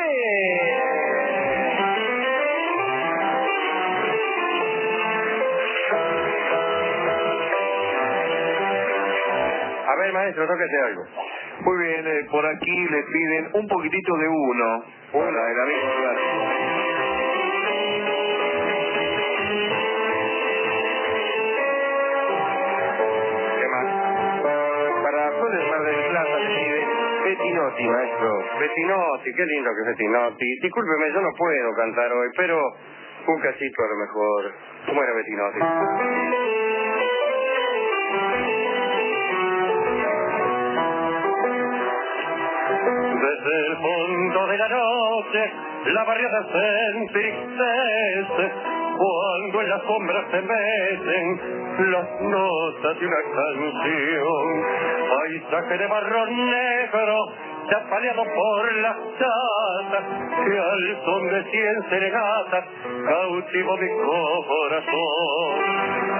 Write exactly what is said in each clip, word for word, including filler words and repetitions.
A ver, maestro, tóquese algo. Muy bien, eh, por aquí le piden un poquitito de uno. Para el amigo Horacio. ¿Qué más? Para Sol del Mar del Plata le pide Bettinotti, maestro. Bettinotti, qué lindo que es Bettinotti. Discúlpeme, yo no puedo cantar hoy, pero un cachito a lo mejor. ¿Cómo era Bettinotti? Desde el fondo de la noche la barriada se entristece cuando en las sombras se meten las notas de una canción. Paisaje de marrón negro chapaleado por las chatas que al son de cien serenatas cautivo mi corazón.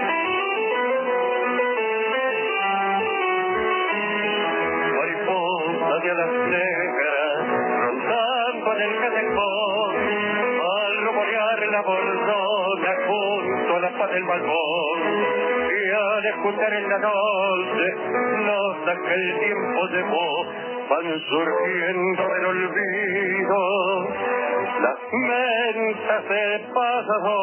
De las negras, rondando en el callejón, al rumorear la bordona junto a la paz del balcón, y al escuchar en la noche notas que el tiempo llevó, van surgiendo del olvido las mensas de pasado.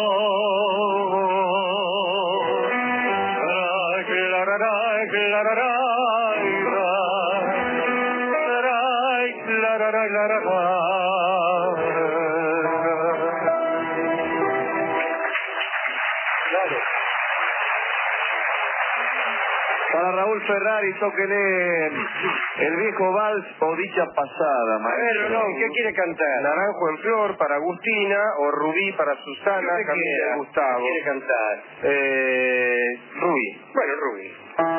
Para Raúl Ferrari, tóquele el viejo vals o dicha pasada, maestro. Pero no, ¿qué quiere cantar? Naranjo en flor para Agustina o Rubí para Susana, Camila, Gustavo. ¿Qué quiere cantar? Eh, Rubí. Bueno, Rubí.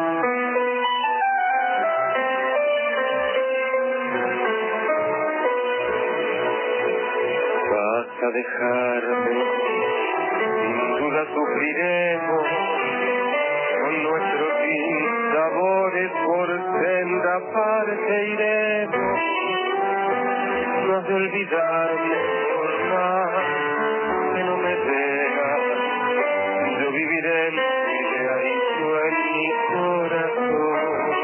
Vas a dejarme, sin duda sufriremos, con nuestros sinsabores por senda parte iremos. No has de olvidarme por más que no me veas, yo viviré en silencio en mi corazón.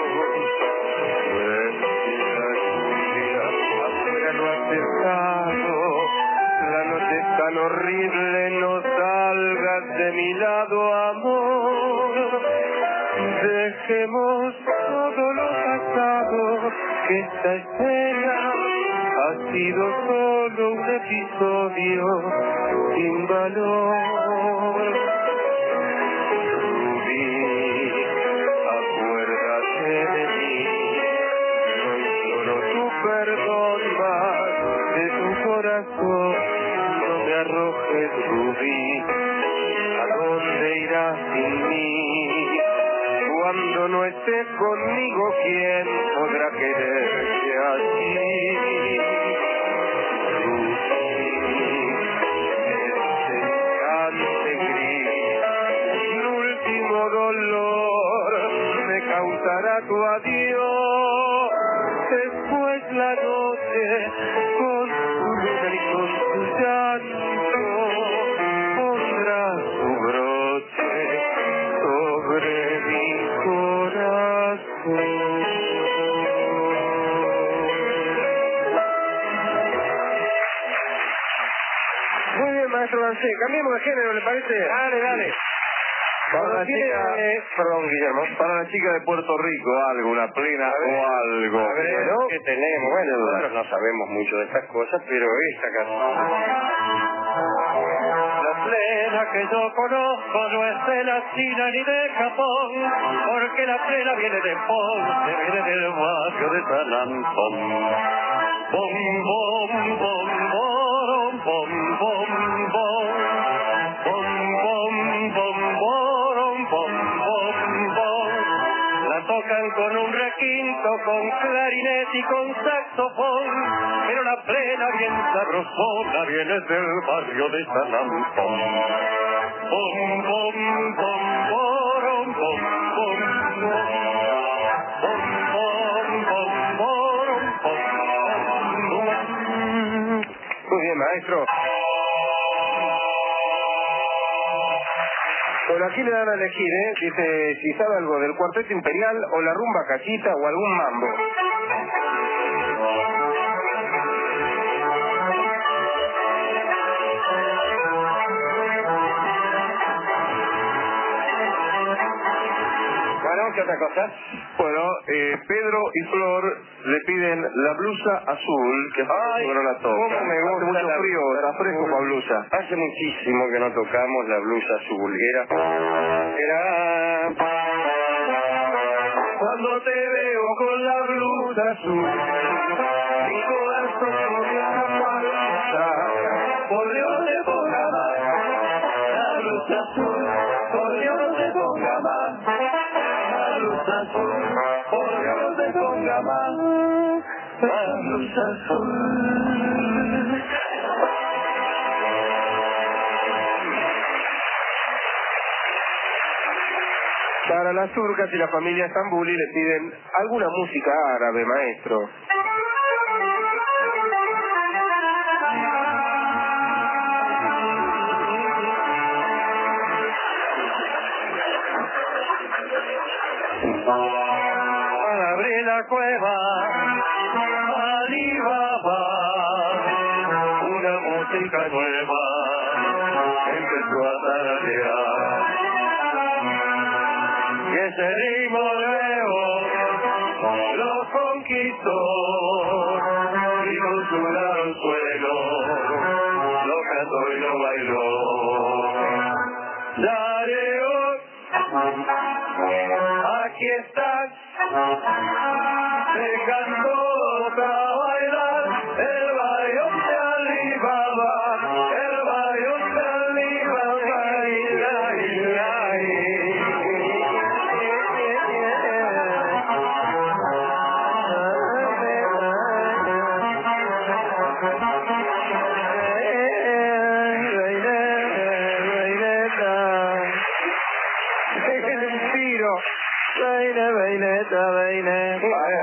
Afuera no has dejado, la noche es tan horrible, no salgas de mi lado, amor. Dejemos todo lo pasado, que esta escena ha sido solo un episodio sin valor. Rubí, acuérdate de mí, no imploro tu perdón más de tu corazón, no me arrojes, Rubí, ¿a dónde irás sin mí? Cuando no estés conmigo, ¿quién podrá quererte así? Rubí, este instante gris, el último dolor me causará tu adiós. Después la noche, con su luna y con su llanto, pondrá su broche sobre mi corazón. Muy bien, maestro Lancé, cambiemos de género, ¿le parece? Dale, dale. Para la chica, eh, perdón, Guillermo. Para la chica de Puerto Rico, algo, una plena o algo. A ver, ¿no? ¿qué tenemos? Bueno, nosotros no sabemos mucho de estas cosas, pero esta canción. La plena que yo conozco no es de la China ni de Japón, porque la plena viene de Ponce, viene del barrio de San Antón. Bom, bom, bom, borom, bom, bom, bom. Bom, bom, bom, borom, bom, bom, bom. La tocan con un requinto, con clarinete y con saxofón, pero la plena bien sabrosona viene del barrio de San Antón. Bom, bom, bom, borom, bom, bom, bom. Bom, bom, bom, borom, bom, bom, bom. maestro. Bueno, aquí le dan a elegir, ¿eh? Dice si sabe algo del Cuarteto Imperial o la rumba cachita o algún mambo. Bueno, ¿qué otra cosa? Bueno, eh, Pedro y Flor le piden la blusa azul, que Ay, no la toca. cómo me gusta Hace mucho la frío, blusa está fresco azul. para blusa. Hace muchísimo que no tocamos la blusa azul. Era... Era... Cuando te veo con la blusa azul, mi corazón comienza a palpitar. Por Dios te ponga más, la blusa azul. Por Dios te ponga más, la blusa azul. Por Dios te ponga más, la blusa azul. Para las turcas y la familia Stambuli le piden alguna música árabe, maestro. Abre la cueva, Ali Baba, una música nueva empezó a tararear. Y ese ritmo nuevo lo conquistó y con su gran suelo lo cantó y lo bailó. Dareot, aquí estás, te cantó para bailar el bayón de Alibaba, el bayón de Alibaba, ay, ay, ay. Baila, baileta, baila.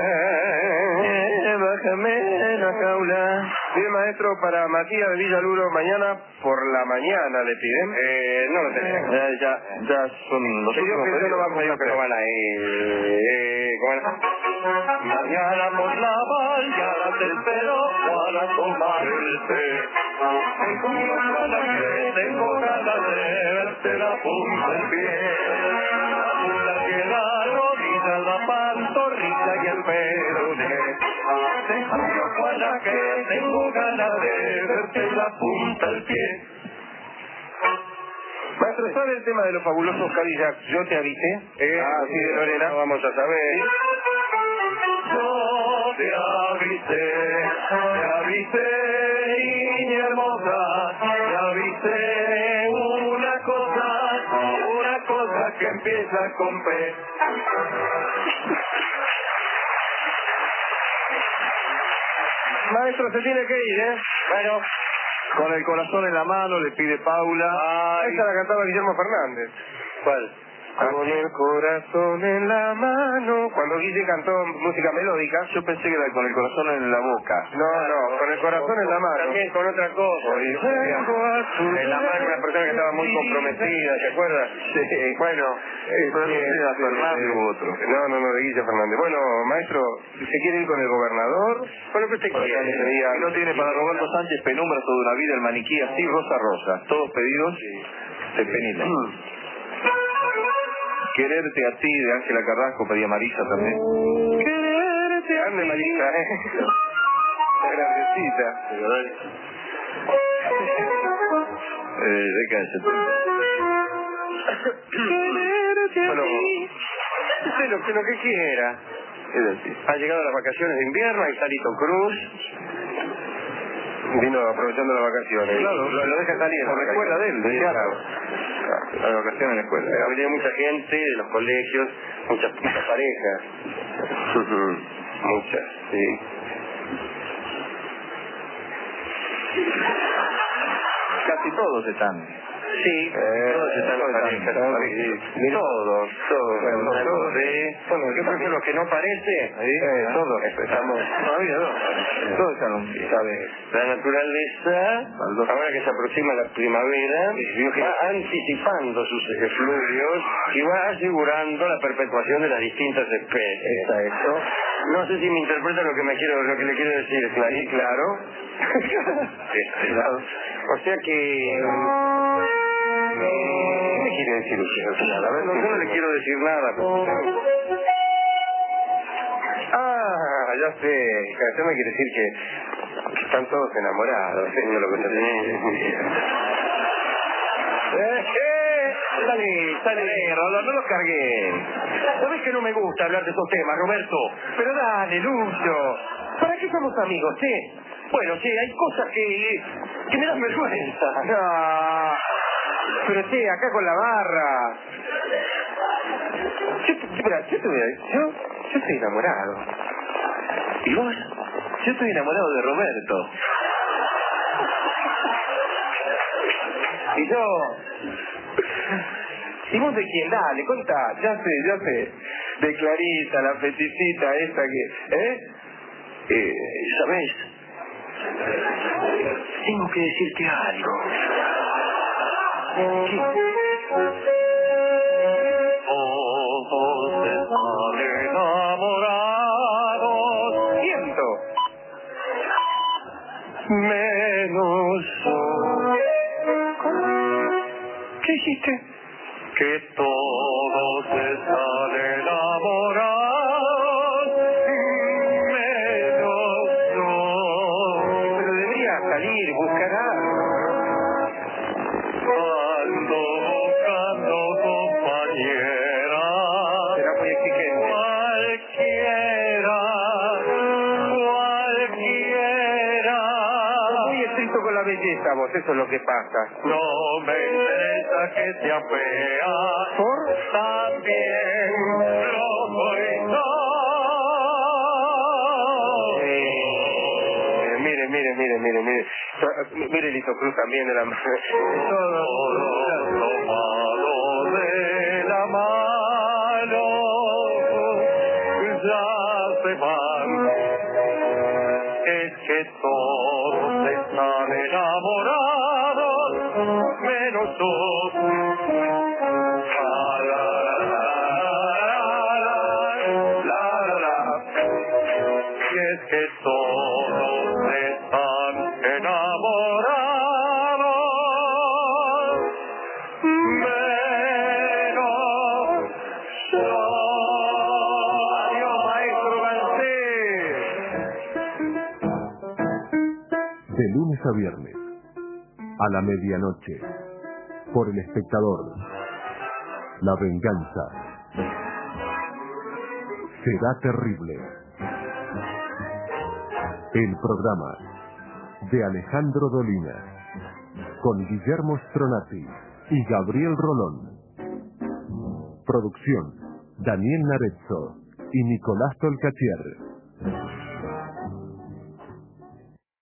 Bájame la jaula. Bien, maestro, para Matías de Villaluro, mañana por la mañana le piden. Eh, no lo tenemos. Ya, ya, ya son los Yo últimos pensé pedidos. no vamos a ir, pero van a ir. Eh, ¿cómo era? Mañana por la mañana te espero para tomar el té. Tengo ganas de, tengo ganas de verte la punta del pie. La punta que la rodilla, la pantorrilla y el peroné. Tengo ganas que, tengo ganas de verte la punta del pie. Maestro, ¿sabe el tema de los fabulosos Cadillacs? Yo te avisé. Eh, ah, sí, de Lorena. No vamos a saber. Yo te avisé, te avisé, niña hermosa, te avisé una cosa, una cosa que empieza con P. Maestro, se tiene que ir, ¿eh? Bueno. Con el corazón en la mano le pide Paula. Ay. Esa la cantaba Guillermo Fernández. ¿Cuál? Con el corazón en la mano. Cuando Guille cantó música melódica, yo pensé que era con el corazón en la boca. No, no, con el corazón en la mano. También con otra cosa. Hoy vengo a tu En la mano una persona que estaba muy comprometida, ¿se acuerda? Sí. Bueno, Eh, pero no sé, era Fernández u otro. No, no, no, de Guille Fernández. Bueno, maestro, ¿se quiere ir con el gobernador? bueno, ¿qué te quiere? Y no tiene para Roberto Sánchez Penumbra toda una vida, el maniquí así, Rosa Rosa. Todos pedidos de Penita. Quererte a ti, de Ángela Carrasco, pedía Marisa también. Quererte a ti. Marisa, ¿eh? Grandecita. Eh, de cállate. Bueno, usted lo, lo que quiera. Es decir, Han llegado las vacaciones de invierno, ahí está Lito Cruz. vino aprovechando las vacaciones. Claro, lo, lo deja salir. Por la escuela de él, de teatro. Las vacaciones en la escuela. Ha venido mucha gente de los colegios, muchas, muchas parejas. Muchas, sí. Casi todos están. Sí, eh, todos están en pareja. Todos, todos. Bueno, todos. Bueno, yo creo que lo que no parece, eh, todos estamos... Todavía no. Todos estamos, ¿sabes? La naturaleza, ahora que se aproxima la primavera, va anticipando sus efluvios y va asegurando la perpetuación de las distintas especies. Exacto. No sé si me interpreta lo que me quiero, lo que le quiero decir, Clarín. Claro. Claro. O sea que... ¿Qué me quiere decir usted? A ver, no, yo no le quiero decir nada. Ah, ya sé. Usted me quiere decir que están todos enamorados. ¿Sí? Lo que usted eh, eh, Dale, dale, Rodo, no los cargué. ¿Sabes que no me gusta hablar de esos temas, Roberto? Pero dale, Lucio. ¿Para qué somos amigos, sí? Bueno, sí, hay cosas que, que me dan vergüenza. No, pero sí, acá con la barra. Yo, espera, yo, yo, yo estoy enamorado. ¿Y vos? Yo estoy enamorado de Roberto. Y yo... ¿Y vos de quién? Dale, contá. Ya sé, ya sé. De Clarita, la peticita esta que... ¿Eh? Eh, ¿sabés? Tengo que decirte algo. ¿Qué? Todos están enamorados. Siento. Menos yo. ¿Qué hiciste? Que todos están enamorados. Menos yo. Pero debería salir, buscar algo. Ando buscando compañera. Será muy exigente. Cualquiera, cualquiera. Muy estricto con la belleza, vos, eso es lo que pasa. No me interesa que sea fea. ¿Por? También lo soy yo. Eh, mire, mire, mire, mire, mire. Mire el Cruz también de la mano. Todo lo malo de la mano ya se van. Es que todos están enamorados, menos tú. La, la, la, la, la, la. Y es que todos están enamorados, menos yo. Adiós, maestro Garcés. De lunes a viernes, a la medianoche, por El Espectador. La venganza será terrible. El programa de Alejandro Dolina, con Guillermo Stronati y Gabriel Rolón. Producción, Daniel Narezzo y Nicolás Tolcatier.